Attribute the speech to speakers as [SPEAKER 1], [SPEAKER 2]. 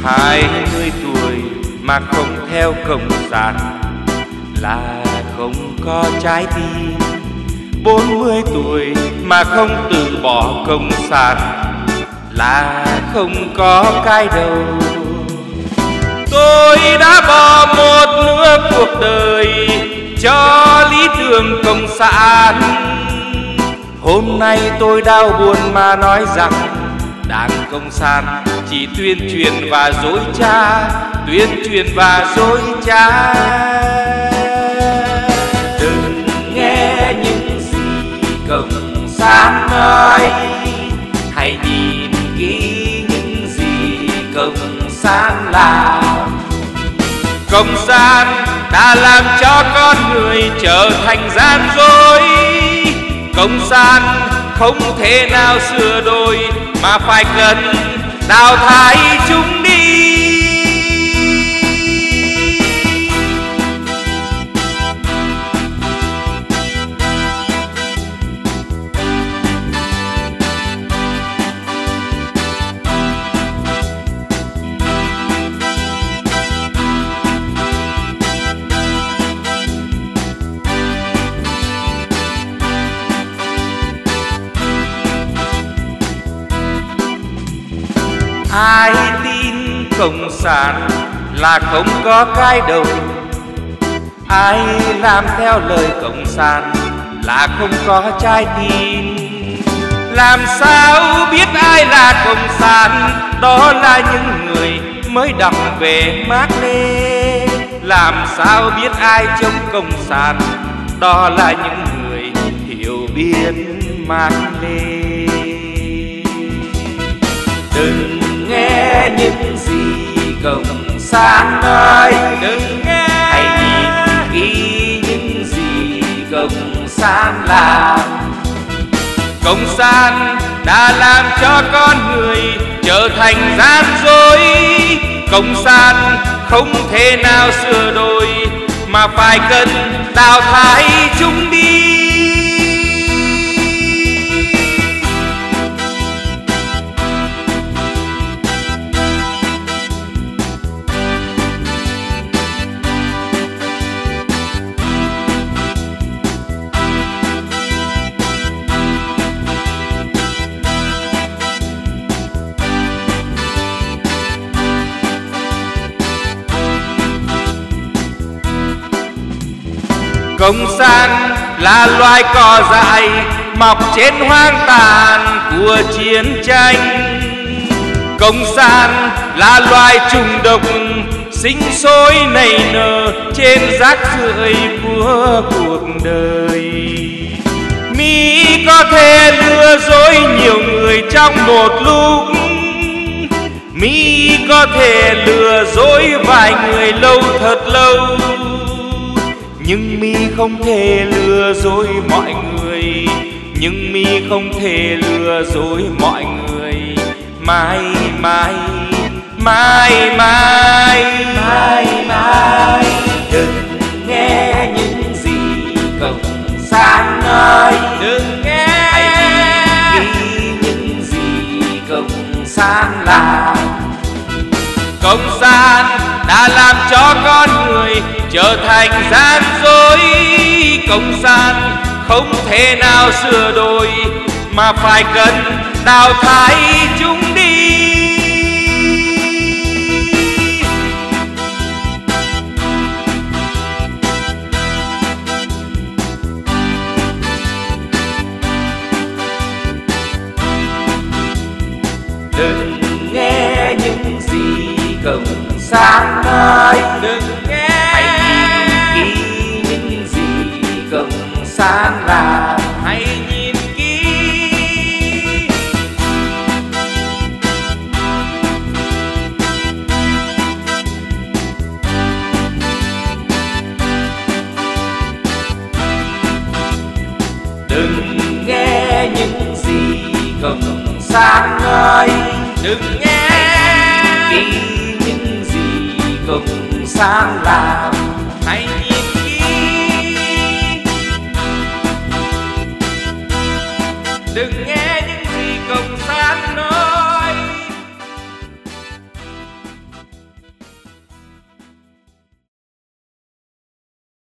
[SPEAKER 1] 20 tuổi mà không theo cộng sản là không có trái tim. 40 tuổi mà không từ bỏ cộng sản là không có cái đầu. Tôi đã bỏ một nửa cuộc đời cho lý tưởng cộng sản. Hôm nay tôi đau buồn mà nói rằng Đảng Cộng sản chỉ tuyên truyền và dối trá, tuyên truyền và dối trá. Đừng nghe những gì Cộng sản nói, hãy nhìn kỹ những gì Cộng sản làm. Cộng sản đã làm cho con người trở thành gian dối. Cộng sản không thể nào sửa đổi mà phải cần đào thải chúng đi. Ai tin cộng sản là không có cái đầu, ai làm theo lời cộng sản là không có trái tim. Làm sao biết ai là cộng sản? Đó là những người mới đọc về Mác Lê. Làm sao biết ai chống cộng sản? Đó là những người hiểu biết Mác Lê. Đừng nghe những gì cộng sản nói, đừng nghe, hãy nhìn kỹ những gì cộng sản làm. Cộng sản đã làm cho con người trở thành gian dối. Cộng sản không thể nào sửa đổi mà phải cần đào thải chúng đi. Cộng sản là loài cỏ dại mọc trên hoang tàn của chiến tranh. Cộng sản là loài trùng độc sinh sôi nảy nở trên rác rưởi của cuộc đời. Mỹ có thể lừa dối nhiều người trong một lúc, Mỹ có thể lừa dối vài người lâu thật lâu, nhưng Mỹ không thể lừa dối mọi người, nhưng Mỹ không thể lừa dối mọi người. Mãi mãi mãi mãi mãi mãi. Đừng nghe những gì cộng sản nói, đừng nghe, hãy nhìn kỹ những gì cộng sản làm. Cộng sản đã làm cho con người trở thành gian dối. Cộng sản không thể nào sửa đổi mà phải cần đào thải chúng đi. Đừng nghe những gì cộng sản nói, đừng nghe, hãy nhìn kỹ những gì cộng sản làm. Hãy nhìn kỹ. Đừng nghe những gì cộng sản nói, đừng nghe, hãy nhìn kỹ những gì cộng sản làm. Hãy nhìn kỹ. Đừng nghe.